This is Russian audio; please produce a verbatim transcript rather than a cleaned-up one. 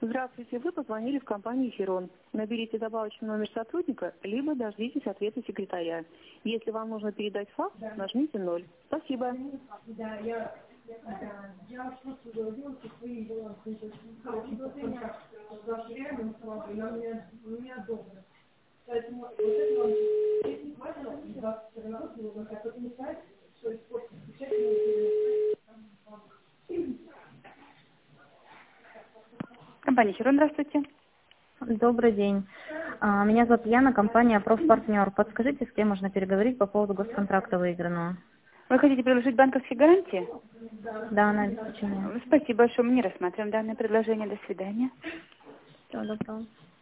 Здравствуйте, вы позвонили в компанию «Херон». Наберите добавочный номер сотрудника, либо дождитесь ответа секретаря. Если вам нужно передать факс, нажмите ноль. Спасибо. Да, я, я просто говорила, что свои балансы, реально слабо, и она меня, меня добрая. Поэтому вот это вам, если хватило, двадцать раз было, как это не сайт, что испортить, Компания «Херон», здравствуйте. Добрый день. А, Меня зовут Яна, компания «Профпартнер». Подскажите, с кем можно переговорить по поводу госконтракта выигранного? Вы хотите предложить банковские гарантии? Да, на обеспечение. Спасибо большое, мы не рассматриваем данное предложение. До свидания. Всего доброго.